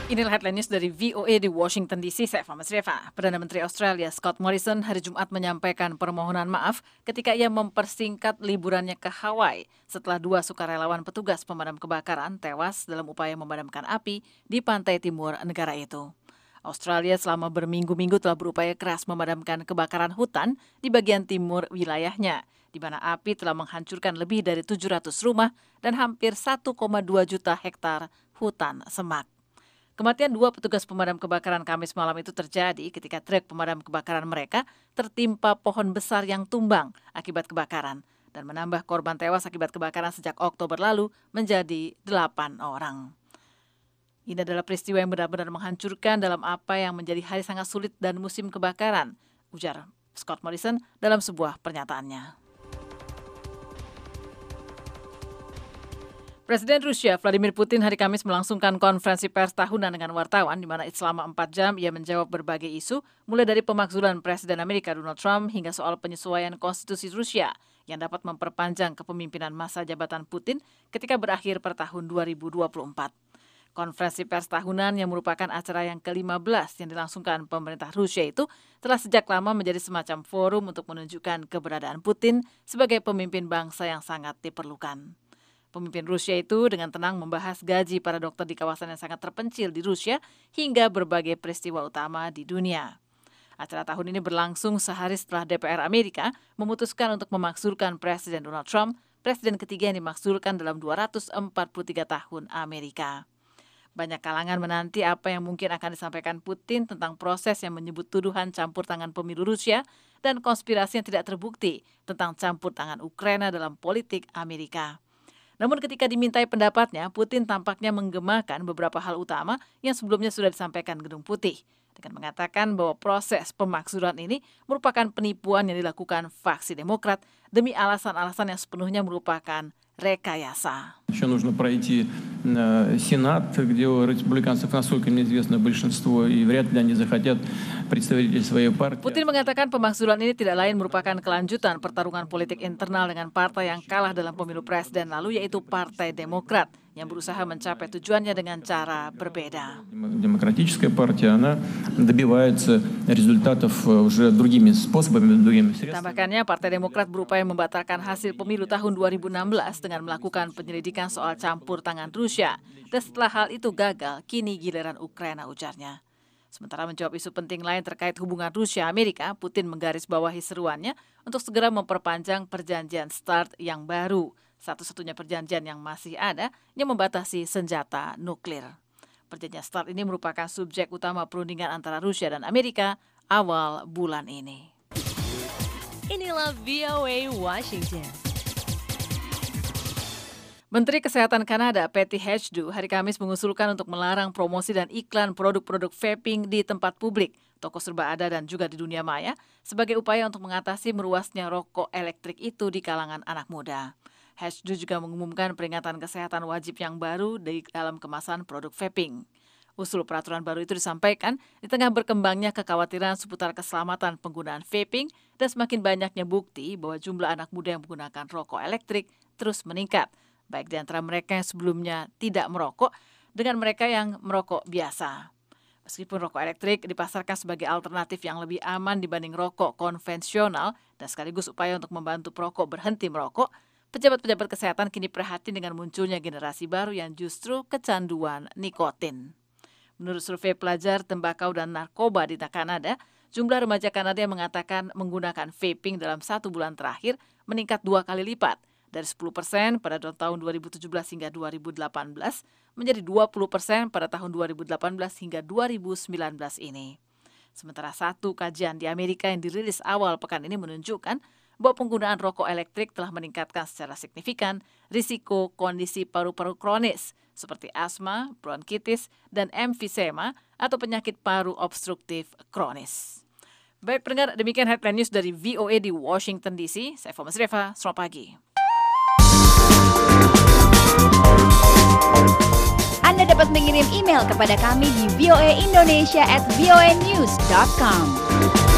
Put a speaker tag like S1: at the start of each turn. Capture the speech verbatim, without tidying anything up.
S1: Inilah headline news dari V O A di Washington D C. Saya Fama Sreva. Perdana Menteri Australia Scott Morrison hari Jumat menyampaikan permohonan maaf ketika ia mempersingkat liburannya ke Hawaii setelah dua sukarelawan petugas pemadam kebakaran tewas dalam upaya memadamkan api di pantai timur negara itu. Australia selama berminggu-minggu telah berupaya keras memadamkan kebakaran hutan di bagian timur wilayahnya, di mana api telah menghancurkan lebih dari tujuh ratus rumah dan hampir satu koma dua juta hektar hutan semak. Kematian dua petugas pemadam kebakaran Kamis malam itu terjadi ketika truk pemadam kebakaran mereka tertimpa pohon besar yang tumbang akibat kebakaran dan menambah korban tewas akibat kebakaran sejak Oktober lalu menjadi delapan orang. Ini adalah peristiwa yang benar-benar menghancurkan dalam apa yang menjadi hari sangat sulit dan musim kebakaran, ujar Scott Morrison dalam sebuah pernyataannya. Presiden Rusia Vladimir Putin hari Kamis melangsungkan konferensi pers tahunan dengan wartawan di mana selama empat jam ia menjawab berbagai isu mulai dari pemakzulan Presiden Amerika Donald Trump hingga soal penyesuaian konstitusi Rusia yang dapat memperpanjang kepemimpinan masa jabatan Putin ketika berakhir per tahun dua ribu dua puluh empat. Konferensi pers tahunan yang merupakan acara yang ke lima belas yang dilangsungkan pemerintah Rusia itu telah sejak lama menjadi semacam forum untuk menunjukkan keberadaan Putin sebagai pemimpin bangsa yang sangat diperlukan. Pemimpin Rusia itu dengan tenang membahas gaji para dokter di kawasan yang sangat terpencil di Rusia hingga berbagai peristiwa utama di dunia. Acara tahun ini berlangsung sehari setelah D P R Amerika memutuskan untuk memakzulkan Presiden Donald Trump, presiden ketiga yang dimakzulkan dalam dua ratus empat puluh tiga tahun Amerika. Banyak kalangan menanti apa yang mungkin akan disampaikan Putin tentang proses yang menyebut tuduhan campur tangan pemilu Rusia dan konspirasi yang tidak terbukti tentang campur tangan Ukraina dalam politik Amerika. Namun ketika dimintai pendapatnya, Putin tampaknya menggemakan beberapa hal utama yang sebelumnya sudah disampaikan Gedung Putih, dengan mengatakan bahwa proses pemakzulan ini merupakan penipuan yang dilakukan faksi Demokrat demi alasan-alasan yang sepenuhnya merupakan rekayasa.
S2: Еще нужно пройти Сенат, где у республиканцев, насколько мне известно, большинство, и вряд ли они захотят представителей своей партии.
S1: Putin mengatakan pemakzulan ini tidak lain merupakan kelanjutan pertarungan politik internal dengan partai yang kalah dalam pemilu presiden lalu, yaitu Partai Demokrat, yang berusaha mencapai tujuannya dengan cara berbeda.
S2: Демократическая партия, она добивается результатов уже другими способами, другими средствами.
S1: Tambahkannya, Partai Demokrat berupaya membatalkan hasil pemilu tahun dua ribu enam belas dengan melakukan penyelidikan soal campur tangan Rusia. Dan setelah hal itu gagal, kini giliran Ukraina, ujarnya. Sementara menjawab isu penting lain terkait hubungan Rusia-Amerika, Putin menggarisbawahi seruannya untuk segera memperpanjang perjanjian START yang baru, satu-satunya perjanjian yang masih ada yang membatasi senjata nuklir. Perjanjian START ini merupakan subjek utama perundingan antara Rusia dan Amerika awal bulan ini.
S3: Inilah V O A Washington.
S1: Menteri Kesehatan Kanada, Patty Hajdu, hari Kamis mengusulkan untuk melarang promosi dan iklan produk-produk vaping di tempat publik, toko serba ada dan juga di dunia maya, sebagai upaya untuk mengatasi meruasnya rokok elektrik itu di kalangan anak muda. Hajdu juga mengumumkan peringatan kesehatan wajib yang baru di dalam kemasan produk vaping. Usul peraturan baru itu disampaikan di tengah berkembangnya kekhawatiran seputar keselamatan penggunaan vaping dan semakin banyaknya bukti bahwa jumlah anak muda yang menggunakan rokok elektrik terus meningkat, baik di antara mereka yang sebelumnya tidak merokok dengan mereka yang merokok biasa. Meskipun rokok elektrik dipasarkan sebagai alternatif yang lebih aman dibanding rokok konvensional dan sekaligus upaya untuk membantu perokok berhenti merokok, pejabat-pejabat kesehatan kini prihatin dengan munculnya generasi baru yang justru kecanduan nikotin. Menurut survei pelajar tembakau dan narkoba di Kanada, jumlah remaja Kanada yang mengatakan menggunakan vaping dalam satu bulan terakhir meningkat dua kali lipat, dari sepuluh persen pada tahun dua ribu tujuh belas hingga dua ribu delapan belas menjadi dua puluh persen pada tahun dua ribu delapan belas hingga dua ribu sembilan belas ini. Sementara satu kajian di Amerika yang dirilis awal pekan ini menunjukkan bahwa penggunaan rokok elektrik telah meningkatkan secara signifikan risiko kondisi paru-paru kronis seperti asma, bronkitis, dan emfisema atau penyakit paru obstruktif kronis. Baik pendengar, demikian headline news dari V O A di Washington D C. Saya Fama Sreva, selamat pagi.
S4: Anda dapat mengirim email kepada kami di voaindonesia at voanews dot com.